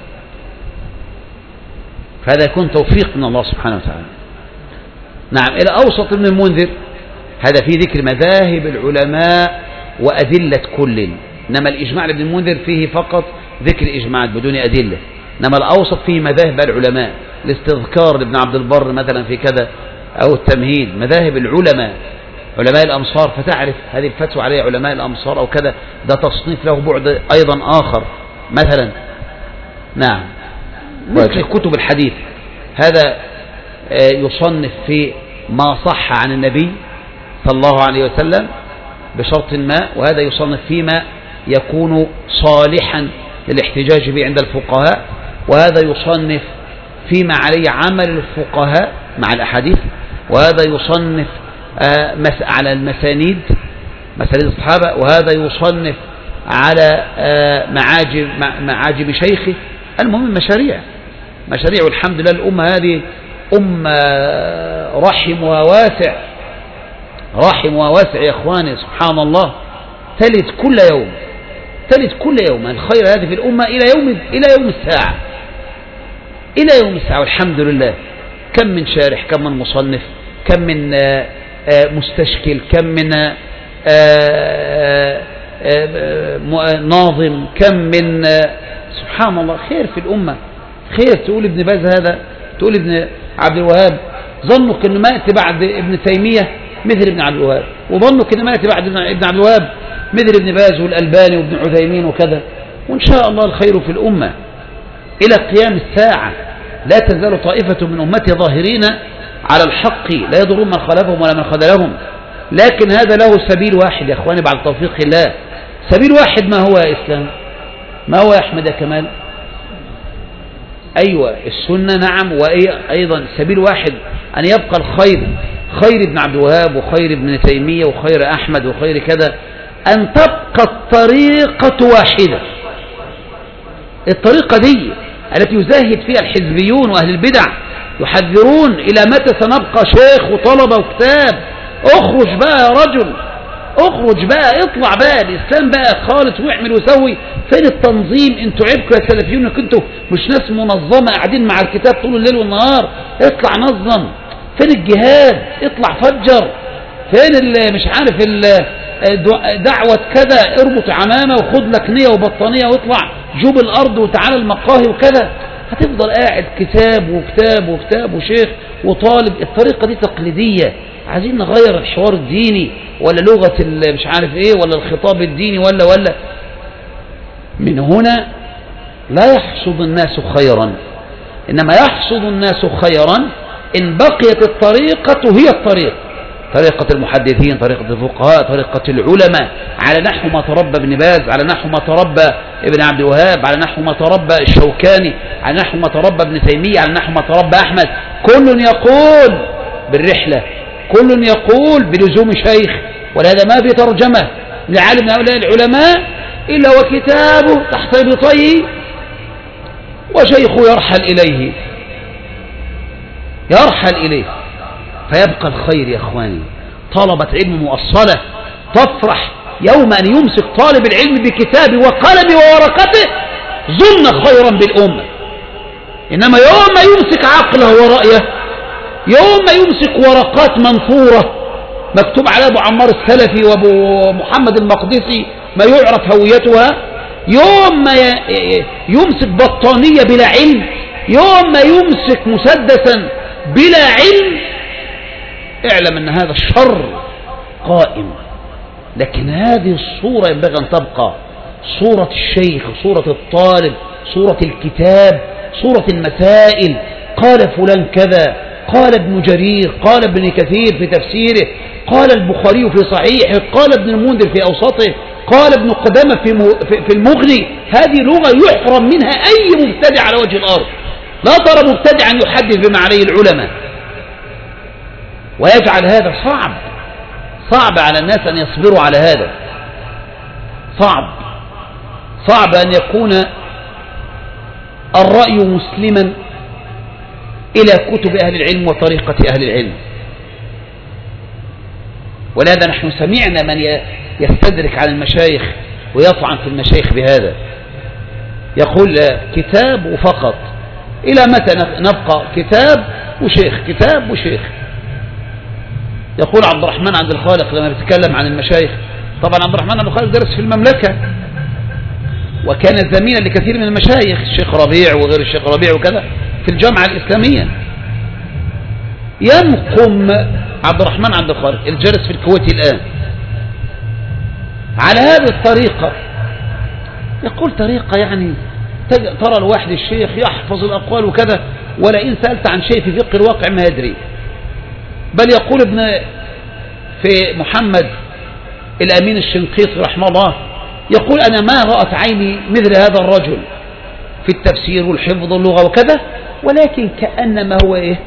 فهذا يكون توفيق من الله سبحانه وتعالى. نعم. إلى أوسط ابن المنذر، هذا في ذكر مذاهب العلماء وأدلة كل، إنما الإجماع لابن المنذر فيه فقط ذكر إجماعات بدون أدلة، إنما الأوسط فيه مذاهب العلماء، الاستذكار لابن عبد البر مثلا في كذا، أو التمهيد، مذاهب العلماء، علماء الأمصار، فتعرف هذه الفتوى عليها علماء الأمصار أو كذا، ده تصنيف له بعد أيضا آخر مثلا. نعم. مثل كتب الحديث، هذا يصنف في ما صح عن النبي صلى الله عليه وسلم بشرط ما، وهذا يصنف فيما يكون صالحا للاحتجاج به عند الفقهاء، وهذا يصنف فيما عليه عمل الفقهاء مع الأحاديث، وهذا يصنف على المسانيد مسانيد الصحابة، وهذا يصنف على معاجم معاجم شيخه. المهم مشاريع مشاريع والحمد لله الأمة هذه أمة رحمها واسع، رحمها واسع يا إخواني، سبحان الله، تلد كل يوم تلد كل يوم الخير هذه في الأمة إلى يوم إلى يوم الساعة إلى يوم الساعة والحمد لله. كم من شارح، كم من مصنف، كم من مستشكل، كم من ناظم، كم من سبحان الله خير في الأمة، خير. تقول ابن باز هذا، تقول ابن عبد الوهاب، ظنك أنه ما يأتي بعد ابن تيمية مثل ابن عبد الوهاب، وظنك أنه ما يأتي بعد ابن عبد الوهاب مثل ابن باز والألباني وابن عثيمين وكذا، وإن شاء الله الخير في الأمة إلى قيام الساعة. لا تزال طائفة من أمتي ظاهرين على الحق لا يضرون من خالفهم ولا من خذلهم، لكن هذا له سبيل واحد يا أخواني بعد توفيق الله. سبيل واحد، ما هو يا إسلام؟ ما هو يا أحمد يا كمال؟ أيوة السنة، نعم. وأيضا سبيل واحد أن يبقى الخير، خير ابن عبد الوهاب وخير ابن تيمية وخير أحمد وخير كذا، أن تبقى الطريقة واحدة. الطريقة دي التي يزاهد فيها الحزبيون وأهل البدع، يحذرون إلى متى سنبقى شيخ وطلبة وكتاب؟ اخرج بقى يا رجل، اخرج بقى، اطلع بقى الإسلام بقى خالص واعمل وسوي. فين التنظيم؟ انتوا عيبكم يا سلفيون انكم انتوا مش ناس منظمة قاعدين مع الكتاب طول الليل والنهار. اطلع نظم. فين الجهاد؟ اطلع فجر. فين مش عارف دعوة كذا؟ اربط عمامة وخد لك نية وبطانية واطلع جوب الأرض وتعالى المقاهي وكذا. هتفضل قاعد كتاب وكتاب وكتاب وشيخ وطالب. الطريقة دي تقليدية. عايزين نغير الحوار الديني ولا لغة مش عارف ايه ولا الخطاب الديني ولا ولا من هنا لا يحصد الناس خيرا، إنما يحصد الناس خيرا إن بقيت الطريقة هي الطريقة، طريقة المحدثين، طريقة الفقهاء، طريقة العلماء، على نحو ما تربى ابن باز، على نحو ما تربى ابن عبد الوهاب، على نحو ما تربى الشوكاني، على نحو ما تربى ابن تيمية، على نحو ما تربى أحمد. كل يقول بالرحلة، كل يقول بلزوم شيخ، ولهذا ما في ترجمة لعالم من هؤلاء العلماء إلا وكتابه تحت إبطيه وشيخه يرحل إليه يرحل إليه فيبقى الخير يا أخواني. طلبة علم مؤصلة تفرح يوم أن يمسك طالب العلم بكتابه وقلمه وورقته ظن خيرا بالأمة، إنما يوم ما يمسك عقله ورأيه، يوم ما يمسك ورقات منثورة مكتوب على أبو عمار السلفي وأبو محمد المقدسي ما يعرف هويتها، يوم ما يمسك بطانية بلا علم، يوم ما يمسك مسدسا بلا علم، اعلم أن هذا الشر قائم. لكن هذه الصورة ينبغي أن تبقى صورة الشيخ، صورة الطالب، صورة الكتاب، صورة المسائل. قال فلان كذا، قال ابن جرير، قال ابن كثير في تفسيره، قال البخاري في صحيحه، قال ابن المنذر في أوسطه، قال ابن قدامة في المغني. هذه لغة يحرم منها أي مبتدع على وجه الأرض. لا ترى مبتدعا يحدث بما عليه العلماء، ويجعل هذا صعب صعب على الناس أن يصبروا على هذا. صعب صعب أن يكون الرأي مسلما إلى كتب أهل العلم وطريقة أهل العلم. ولهذا نحن سمعنا من يستدرك على المشايخ ويطعن في المشايخ بهذا، يقول كتاب فقط. إلى متى نبقى كتاب وشيخ كتاب وشيخ؟ يقول عبد الرحمن عبد الخالق لما بيتكلم عن المشايخ، طبعا عبد الرحمن عبد الخالق درس في المملكة وكان زميلا لكثير من المشايخ، الشيخ ربيع وغير الشيخ ربيع وكذا في الجامعة الإسلامية. ينقم عبد الرحمن عبد الخالق الجالس في الكويت الآن على هذه الطريقة، يقول طريقة يعني ترى الواحد الشيخ يحفظ الأقوال وكذا، ولئن سألت عن شيء في فقه الواقع ما يدري. بل يقول ابن في محمد الأمين الشنقيطي رحمه الله، يقول أنا ما رأت عيني مثل هذا الرجل في التفسير والحفظ واللغة وكذا، ولكن كأنما هو إيه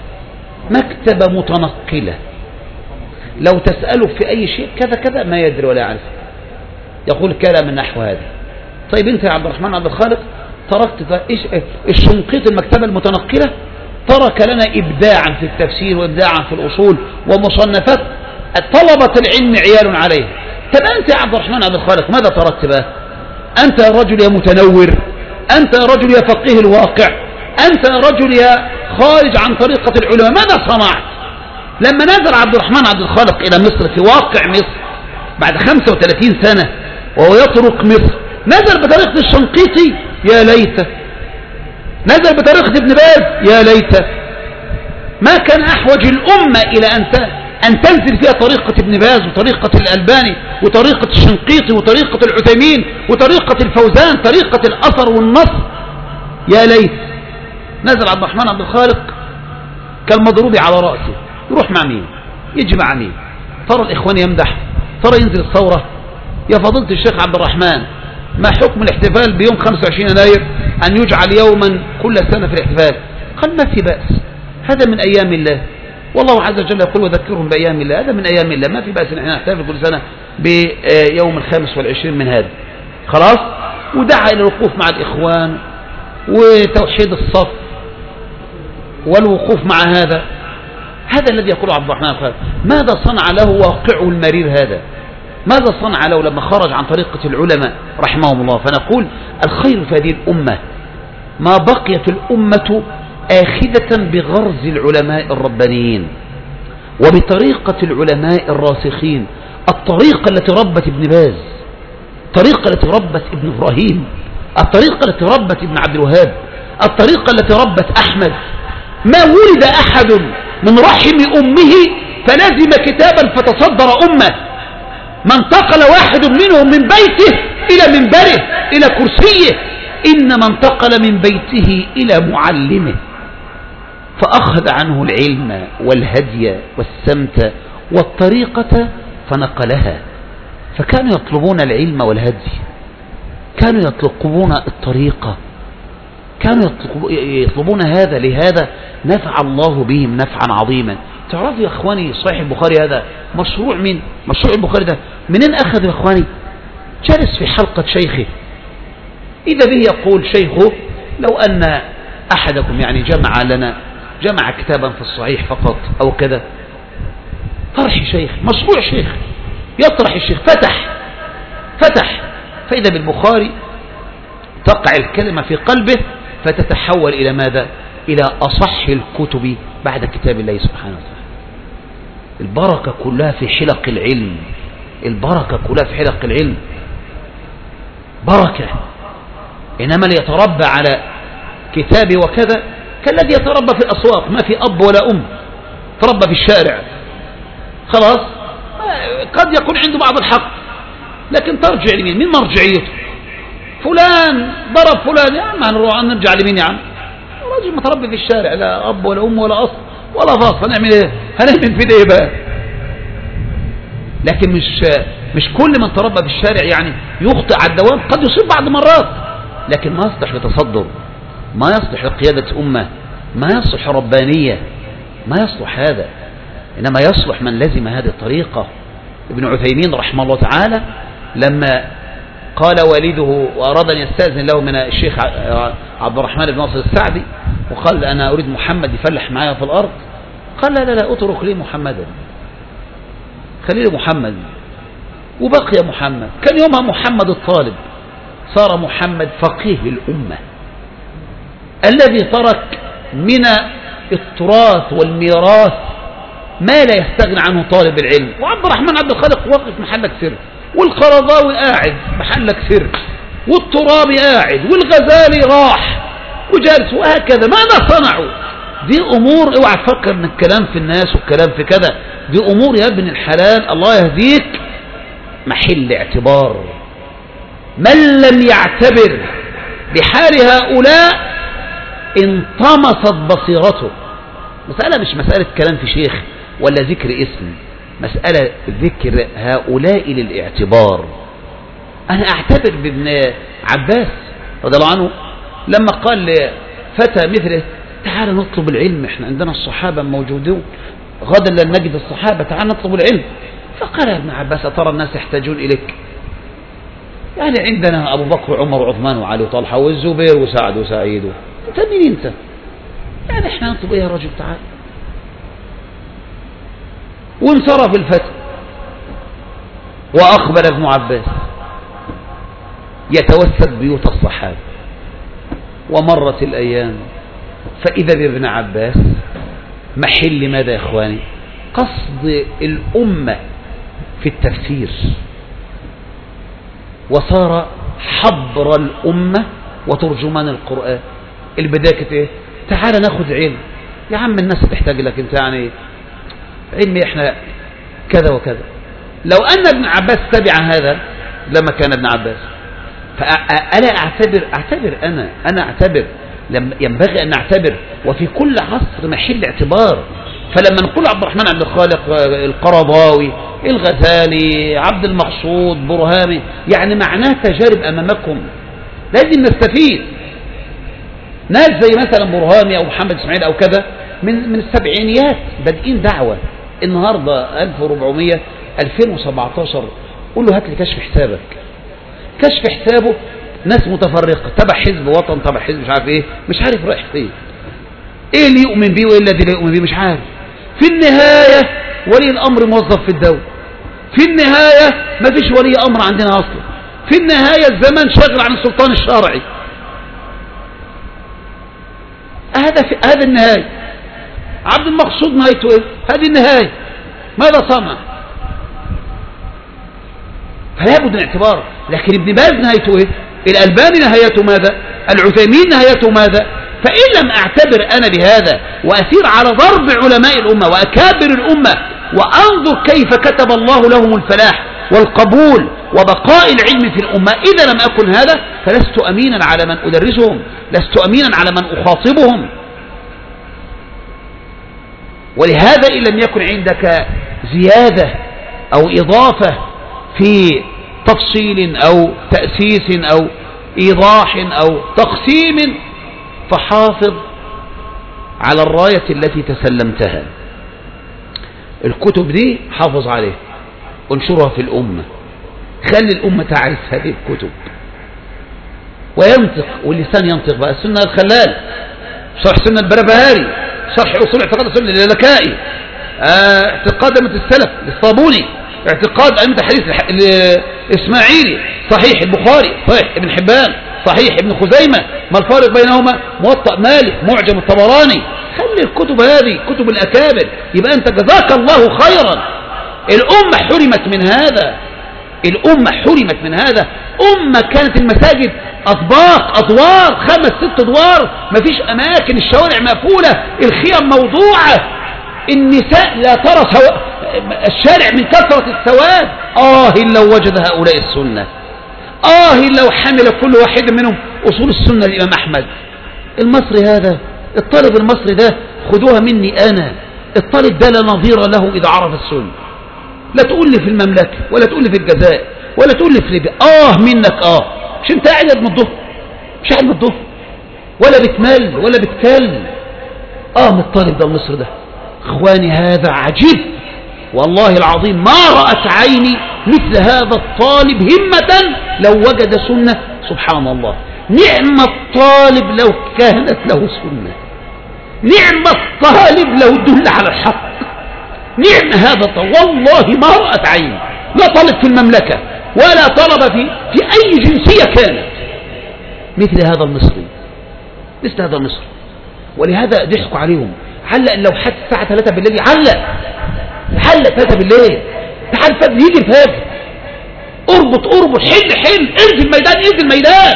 مكتبة متنقلة، لو تسأله في أي شيء كذا كذا ما يدري ولا يعرف. يقول كلام النحو هذا. طيب أنت يا عبد الرحمن عبد الخالق تركت إيش الشنقيط المكتبة المتنقلة، ترك لنا إبداعا في التفسير وإبداعا في الأصول ومصنفات طلبة العلم عيال عليه. طب أنت يا عبد الرحمن عبد الخالق ماذا تركت بقى؟ أنت يا رجل يا متنور، أنت يا رجل يا فقيه الواقع، أنت يا رجل يا خارج عن طريقة العلماء، ماذا صنعت؟ لما نزل عبد الرحمن عبد الخالق إلى مصر في واقع مصر بعد خمسة وثلاثين سنة وهو يترك مصر، نزل بطريقة الشنقيطي يا ليته، نزل بطريقة ابن باز يا ليته. ما كان أحوج الأمة إلى أن أن تنزل فيها طريقة ابن باز وطريقة الألباني وطريقة الشنقيطي وطريقة العثيمين وطريقة الفوزان، طريقة الأثر والنص. يا ليت نزل عبد الرحمن عبد الخالق كالمضروب على رأسه، يروح مع مين؟ يجي مع مين؟ ترى الإخوان يمدح، ترى ينزل الثورة. يا فضيلة الشيخ عبد الرحمن، ما حكم الاحتفال بيوم خمسة وعشرين يناير أن يجعل يوما كل سنة في الاحتفال؟ قال ما في بأس، هذا من أيام الله، والله عز وجل يقول وذكرهم بأيام الله، هذا من أيام الله، ما في بأس نحن نحتفل كل سنة بيوم الخامس والعشرين من هذا. خلاص. ودعا إلى الوقوف مع الإخوان وتوحيد الصف والوقوف مع هذا. هذا الذي يقوله عبد الرحمن الخالق. ماذا صنع له واقعه المرير هذا؟ ماذا صنع له لما خرج عن طريقة العلماء رحمهم الله؟ فنقول الخير في هذه الأمة ما بقيت الأمة آخذة بغرز العلماء الربانيين وبطريقة العلماء الراسخين، الطريقة التي ربت ابن باز، الطريقة التي ربت ابن إبراهيم، الطريقة التي ربت ابن عبد الوهاب، الطريقة التي ربت أحمد. ما ولد أحد من رحم أمه فلزم كتابا فتصدر أمة، ما انتقل واحد منهم من بيته إلى منبره إلى كرسيه، إنما انتقل من بيته إلى معلمه فأخذ عنه العلم والهدي والسمت والطريقة فنقلها. فكانوا يطلبون العلم والهدي، كانوا يطلبون الطريقة، كانوا يطلبون هذا. لهذا نفع الله بهم نفعا عظيما. تعرفوا يا أخواني صحيح البخاري هذا مشروع من مشروع البخاري ده منين أخذ يا أخواني؟ جلس في حلقة شيخه، إذا به يقول شيخه لو أن أحدكم يعني جمع لنا جمع كتابا في الصحيح فقط أو كذا. طرح شيخ، مشروع شيخ، يطرح الشيخ، فتح فتح فإذا بالبخاري تقع الكلمة في قلبه فتتحول إلى ماذا؟ إلى أصح الكتب بعد كتاب الله سبحانه وتعالى. البركة كلها في حلق العلم، البركة كلها في حلق العلم بركة. إنما اللي يتربى على كتابي وكذا كالذي يتربى في الأسواق، ما في أب ولا أم، تربى في الشارع خلاص. قد يكون عنده بعض الحق لكن ترجع لمين؟ من مرجعيته؟ فلان ضرب فلان، يا عم هنروح نرجع لمين يا عم؟ راجل متربي في الشارع، لا أب ولا أم ولا أصل ولا فاصل، هنعمل إيه؟ هنعمل في إيه بقى؟ لكن مش مش كل من تربى في الشارع يعني يخطئ على الدوام، قد يصيب بعض مرات، لكن ما يصلح لتصدر، ما يصلح لقيادة أمة، ما يصلح ربانية، ما يصلح هذا. إنما يصلح من لزم هذه الطريقة. ابن عثيمين رحمه الله تعالى لما قال والده وأراد أن يستأذن له من الشيخ عبد الرحمن بن ناصر السعدي وقال أنا أريد محمد يفلح معايا في الأرض، قال لا لا لا اترك لي محمدا، خلي لي محمد. وبقي محمد، كان يومها محمد الطالب، صار محمد فقيه الأمة الذي ترك من التراث والميراث ما لا يستغنى عنه طالب العلم. وعبد الرحمن عبد الخالق واقف محلك سر، والقرضاوي قاعد محلك سر، والترابي قاعد، والغزالي راح وجالس، وهكذا. ماذا صنعوا؟ دي أمور اوعى تفكر ان الكلام في الناس والكلام في كذا، دي أمور يا ابن الحلال الله يهديك محل اعتبار. من لم يعتبر بحال هؤلاء انطمست بصيرته. مسألة مش مسألة كلام في شيخ ولا ذكر اسم، مسألة ذكر هؤلاء للاعتبار. أنا أعتبر بابن عباس رضي الله عنه لما قال لفتى مثله تعال نطلب العلم، احنا عندنا الصحابة موجودون، غدا لن نجد الصحابة، تعال نطلب العلم. فقال يا ابن عباس أترى الناس يحتاجون إليك؟ يعني عندنا أبو بكر وعمر وعثمان وعلي وطلحة والزبير وسعد وسعيد، انت مين انت؟ يعني احنا نطلب ايه يا رجل؟ تعال. وانصرف الفتى وأقبل ابن عباس يتوسد بيوت الصحابة. ومرت الأيام فإذا بابن عباس محل ماذا يا إخواني؟ قصد الأمة في التفسير، وصار حبر الأمة وترجمان القرآن. البداية كانت ايه؟ تعال ناخذ علم يا عم، الناس تحتاج لك انت، يعني علم احنا كذا وكذا. لو أن ابن عباس تبع هذا لما كان ابن عباس، فأنا أعتبر أعتبر أنا أنا أعتبر ينبغي أن أعتبر، وفي كل عصر محل اعتبار. فلما نقول عبد الرحمن عبد الخالق، القرضاوي، الغزالي، عبد المقصود، برهامي، يعني معناه تجارب أمامكم لازم نستفيد. ناس زي مثلا برهامي أو محمد إسماعيل أو كذا من من السبعينيات بادئين دعوة، النهاردة ألف وأربعمية ألفين وسبعتاشر، قول له هات لي كشف حسابك. كشف حسابه ناس متفرقة، تبع حزب وطن، تبع حزب مش عارف ايه، مش عارف رايح فين، ايه اللي يؤمن بيه وايه الذي لا يؤمن بيه مش عارف. في النهاية ولي الامر موظف في الدولة، في النهاية ما فيش ولي امر عندنا اصلا، في النهاية الزمان شغل عن السلطان الشرعي. هذا في هذا النهاية. عبد المقصود نهايته ايه؟ هذه النهاية. ماذا صنع؟ فلا بد من اعتبار. لكن ابن باز نهايته ايه؟ الألباني نهايته ماذا؟ العثيمين نهايته ماذا؟ فإن لم أعتبر أنا بهذا وأسير على ضرب علماء الأمة وأكابر الأمة وأنظر كيف كتب الله لهم الفلاح والقبول وبقاء العلم في الأمة، إذا لم أكن هذا فلست أمينا على من أدرسهم، لست أمينا على من أخاطبهم. ولهذا إن لم يكن عندك زيادة أو إضافة في تفصيل أو تأسيس أو إيضاح أو تقسيم، فحافظ على الراية التي تسلمتها. الكتب دي حافظ عليها، انشرها في الأمة، خلي الأمة تعرف هذه الكتب وينطق، واللسان ينطق بقى. السنة الخلال، شرح سنة البربهاري، شرح أصول اعتقاد السنة للكائي، اه اعتقاد أئمة السلف للصابوني، اعتقاد أئمة الحديث الإسماعيلي، صحيح البخاري، صحيح ابن حبان، صحيح ابن خزيمة، ما الفارق بينهما؟ موطأ مالك، معجم الطبراني، خلي الكتب هذه كتب الأكابر، يبقى أنت جزاك الله خيرا. الأمة حرمت من هذا، الأمة حرمت من هذا. أمة كانت المساجد أطباق أدوار، خمس ست أدوار، مفيش أماكن، الشوارع مقفولة، الخيام موضوعة، النساء لا ترى سو... الشارع من كثرة السواد. آه لو وجد هؤلاء السنة، آه لو حمل كل واحد منهم أصول السنة الإمام أحمد. المصري هذا، الطالب المصري ده، خدوها مني أنا، الطالب ده لا نظير له إذا عرف السنة. لا تقول لي في المملكة، ولا تقول لي في الجزائر، ولا تقول لي في ليبيا. آه منك آه، مش أنت قاعد من الظهر، مش قاعد من الظهر، ولا بتمل ولا بتكل. آه من الطالب ده المصري ده. إخواني هذا عجيب والله العظيم، ما رأت عيني مثل هذا الطالب همة لو وجد سنة. سبحان الله، نعم الطالب لو كانت له سنة، نعم الطالب لو دل على الحق، نعم هذا. والله ما رأت عيني، لا طالب في المملكة ولا طلب في في أي جنسية كانت مثل هذا المصري، مثل هذا المصري. ولهذا ضحكوا عليهم. علق لو حد الساعة ثلاثة بالليل، علق علق ثلاثة بالليل، تعال الفجر يجي الفجر، اربط اربط، حل حل، انزل ميدان انزل ميدان،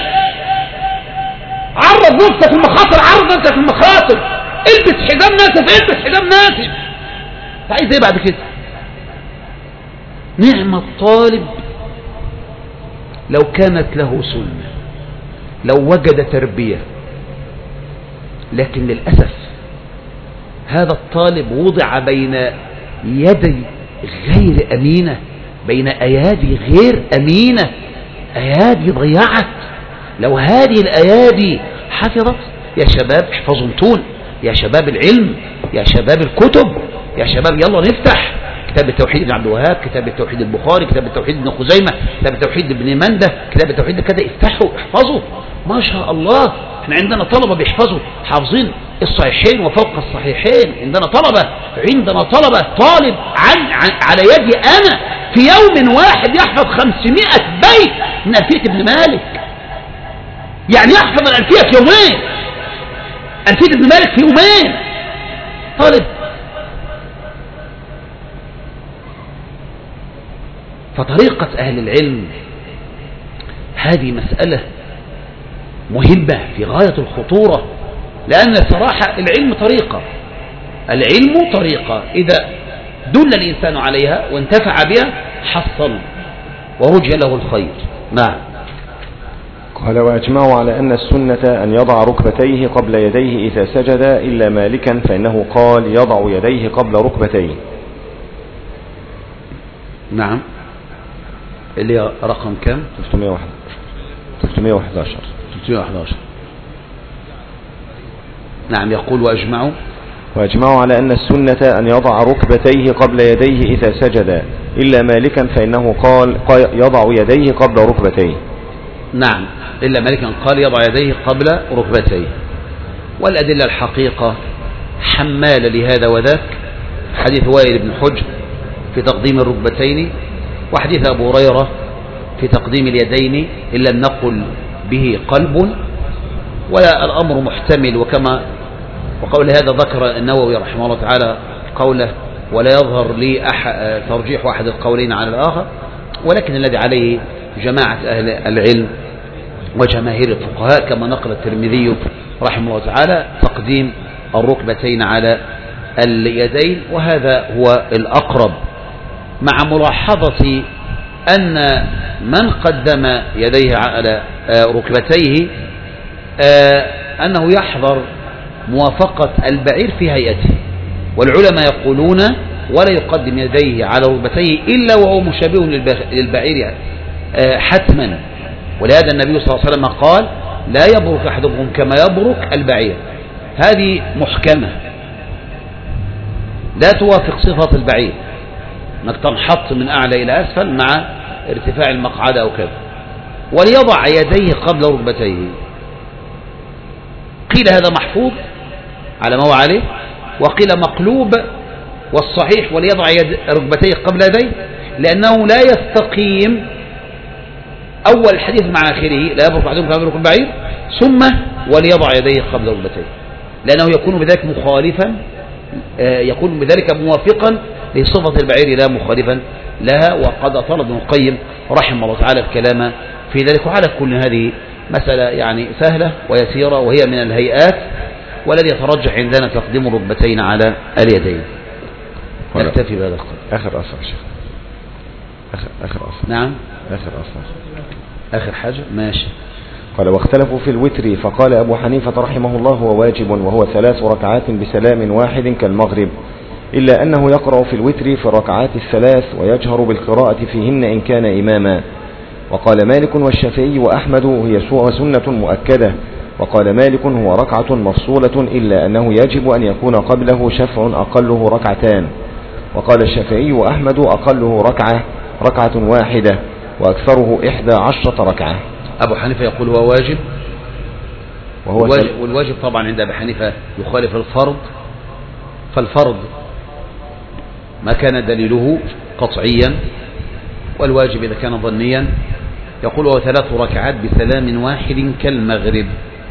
عرض نفسك المخاطر، عرض نفسك المخاطر، البس حزام ناسف، البس حزام ناسف. عايز ايه بعد كده؟ نعم الطالب لو كانت له سنة، لو وجد تربية. لكن للأسف هذا الطالب وضع بين يدي غير أمينة، بين أيادي غير أمينة، أيادي ضيعت. لو هذه الأيادي حفظت، يا شباب احفظوا متون، يا شباب العلم، يا شباب الكتب، يا شباب يلا نفتح كتاب التوحيد ابن عبد الوهاب، كتاب التوحيد البخاري، كتاب التوحيد ابن خزيمة، كتاب التوحيد ابن منده، كتاب التوحيد كذا، افتحوا احفظوا. ما شاء الله احنا عندنا طلبة بيحفظوا، حافظين الصحيحين وفوق الصحيحين. عندنا طلبة، عندنا طلبة طالب عن, عن على يدي أنا في يوم واحد يحفظ خمسمائة بيت من ألفية ابن مالك. يعني يحفظ الألفية في يومين، ألفية ابن مالك في يومين طالب. فطريقة أهل العلم هذه مسألة مهمة في غاية الخطورة، لأن صراحة العلم طريقة، العلم طريقة إذا دل الإنسان عليها وانتفع بها حصل ورجع له الخير. نعم. قال وأجمعوا على أن السنة أن يضع ركبتيه قبل يديه إذا سجد إلا مالكا فإنه قال يضع يديه قبل ركبتيه. نعم. اللي رقم كم؟ ثلاثمائة وواحد عشر. ثلاثمائة وواحد عشر. نعم. يقول وأجمعوا وأجمعوا على أن السنة أن يضع ركبتيه قبل يديه إذا سجد إلا مالكا فإنه قال يضع يديه قبل ركبتيه. نعم. إلا مالكا قال يضع يديه قبل ركبتيه. والأدلة الحقيقة حمالة لهذا وذاك، حديث وائل بن حجر في تقديم الركبتين، وحديث أبو هريرة في تقديم اليدين إن لم نقل به قلب، ولا الأمر محتمل. وكما وقول هذا ذكر النووي رحمه الله تعالى قوله ولا يظهر لي أحد ترجيح أحد القولين على الآخر، ولكن الذي عليه جماعة أهل العلم وجماهير الفقهاء كما نقل الترمذي رحمه الله تعالى تقديم الركبتين على اليدين، وهذا هو الأقرب، مع ملاحظة أن من قدم يديه على ركبتيه أنه يحذر موافقة البعير في هيئته. والعلماء يقولون ولا يقدم يديه على ركبتيه إلا وهو مشابه للبعير حتما. ولهذا النبي صلى الله عليه وسلم قال لا يبرك أحدكم كما يبرك البعير. هذه محكمة لا توافق صفة البعير، انك تنحط من أعلى إلى أسفل مع ارتفاع المقعد أو كذا. وليضع يديه قبل ركبتيه، قيل هذا محفوظ على ما هو عليه، وقيل مقلوب، والصحيح وليضع يد ركبتيه قبل يديه، لأنه لا يستقيم أول الحديث مع آخره لا يبرك أحدكم كما يبرك البعير، ثم وليضع يديه قبل ركبتيه. لأنه يكون بذلك مخالفا، يكون بذلك موافقا لصفة البعير لا مخالفا لها. وقد أطال ابن القيم رحمه الله تعالى الكلام في ذلك. وعلى كل هذه مسألة يعني سهلة ويسيرة، وهي من الهيئات، والذي يترجح عندنا تقديم الركبتين على اليدين. نكتفي بهذا القدر. آخر أصل شيخ، آخر آخر أصل. نعم آخر أصل، آخر حاجة. ماشي. قال: واختلفوا في الوتر، فقال أبو حنيفة رحمه الله: هو واجب، وهو ثلاث ركعات بسلام واحد كالمغرب، إلا أنه يقرأ في الوتر في الركعات الثلاث ويجهر بالقراءة فيهن إن كان إماما. وقال مالك والشافعي وأحمد: هي سنة مؤكدة. وقال مالك: هو ركعة مفصولة، إلا أنه يجب أن يكون قبله شفع أقله ركعتان. وقال الشافعي وأحمد: أقله ركعة ركعة واحدة، وأكثره إحدى عشرة ركعة. أبو حنيفة يقول هو واجب، وهو والواجب, والواجب طبعا عند أبو حنيفة يخالف الفرض، فالفرض ما كان دليله قطعيا، والواجب إذا كان ظنيا. يقول هو ثلاث ركعات بسلام واحد كالمغرب،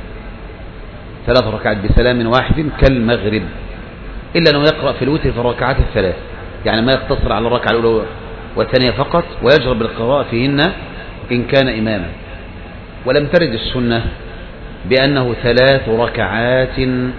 ثلاث ركعات بسلام واحد كالمغرب، إلا أنه يقرأ في الوتر في الركعات الثلاث، يعني ما يقتصر على الركعة الأولى والثانية فقط، ويجرب بالقراءة فيهن إن كان إماما. ولم ترد السنة بأنه ثلاث ركعات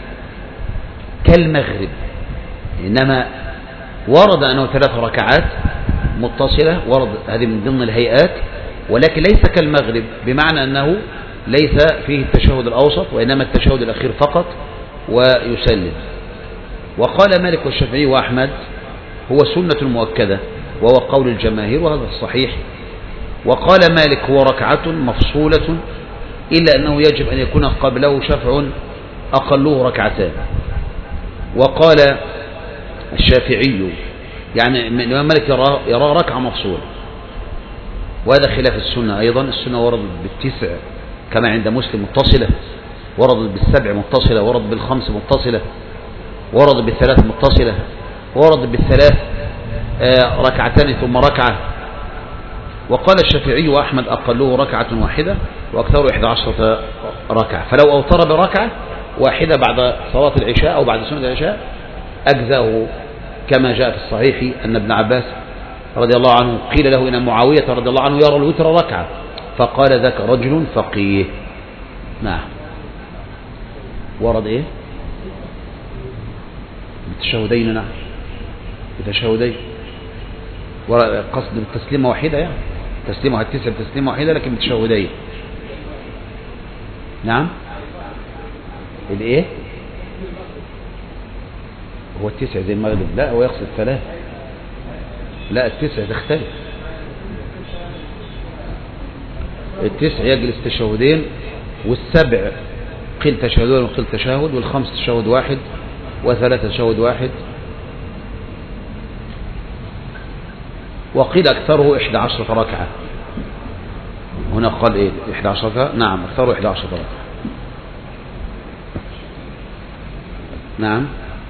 كالمغرب، إنما ورد أنه ثلاث ركعات متصلة، ورد هذه من ضمن الهيئات، ولكن ليس كالمغرب، بمعنى أنه ليس فيه التشهد الأوسط، وإنما التشهد الأخير فقط ويسلم. وقال مالك والشافعي وأحمد: هو سنة مؤكدة، وهو قول الجماهير، وهذا الصحيح. وقال مالك: هو ركعة مفصولة، إلا أنه يجب أن يكون قبله شفع أقله ركعتان. وقال الشافعي يعني الإمام مالك يرى, يرى ركعة مفصولة، وهذا خلاف السنة أيضا. السنة وردت بالتسع كما عند مسلم متصلة، وردت بالسبع متصلة، وردت بالخمس متصلة، وردت بالثلاث متصلة، وردت بالثلاث ركعتان ثم ركعة. وقال الشافعي وأحمد: أقله ركعة واحدة، وأكثره إحدى عشرة ركعة. فلو أوتر بركعة واحدة بعد صلاة العشاء أو بعد سنة العشاء أجزاه، كما جاء في الصحيح أن ابن عباس رضي الله عنه قيل له إن معاوية رضي الله عنه يرى الوتر ركعة، فقال: ذاك رجل فقيه. نعم. ورد إيه؟ بالتشهدين. نعم بالتشهدين، قصد بالتسليمة واحدة، يعني تسليمة التسع بتسليمة واحدة لكن بالتشهدين. نعم. الإيه؟ هو التسع زي المغرب؟ لا، هو يقصد ثلاث. لا، التسع تختلف. التسع يجلس تشهدين، والسبع قيل تشهدون وقيل تشهد، والخمس تشهد واحد، وثلاثة تشهد واحد، وقيل أكثره إحدى عشرة ركعة. هنا قال إيه؟ إحدى عشرة ركعة. نعم، أكثره إحدى عشرة ركعة. نعم.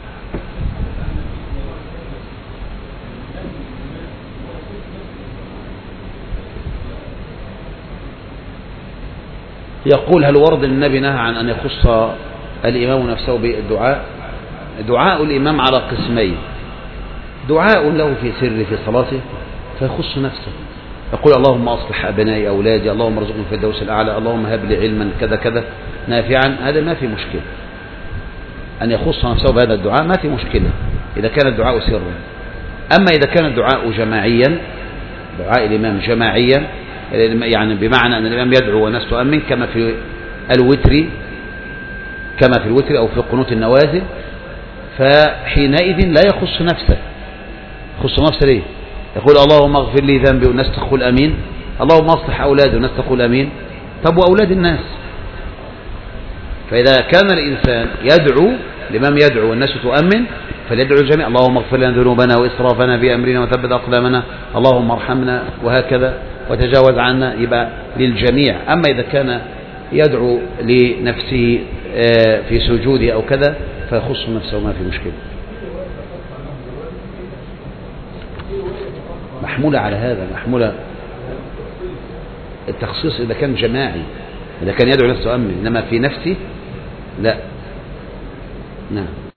يقول: هل ورد النبي نهى عن أن يخص الإمام نفسه بالدعاء؟ دعاء الإمام على قسمين: دعاء له في سر في صلاته فيخص نفسه، يقول: اللهم أصلح أبنائي أولادي، اللهم ارزقني في الدوس الأعلى، اللهم هب لي علما كذا كذا نافعا. هذا ما في مشكلة أن يخص نفسه بهذا الدعاء، ما في مشكلة إذا كان الدعاء سرا. أما إذا كان الدعاء جماعيا، دعاء الإمام جماعيا، يعني بمعنى أن الإمام يدعو والناس تؤمن، كما في الوتر كما في الوتر أو في قنوت النوازل، فحينئذ لا يخص نفسه. يخص نفسه ليه؟ يقول: اللهم اغفر لي ذنبي والناس تقول أمين، اللهم أصلح أولادي والناس تقول أمين. طب وأولاد الناس؟ فإذا كان الإنسان يدعو، الإمام يدعو والناس تؤمن، فليدعو الجميع: اللهم اغفر لنا ذنوبنا وإسرافنا في أمرنا وثبت أقدامنا، اللهم ارحمنا، وهكذا، وتجاوز عنا، يبقى للجميع. أما إذا كان يدعو لنفسه في سجوده أو كذا فيخص نفسه، ما في مشكلة. محمولة على هذا، محمولة التخصيص إذا كان جماعي، إذا كان يدعو نفسه أمن، إنما في نفسه لا. نعم.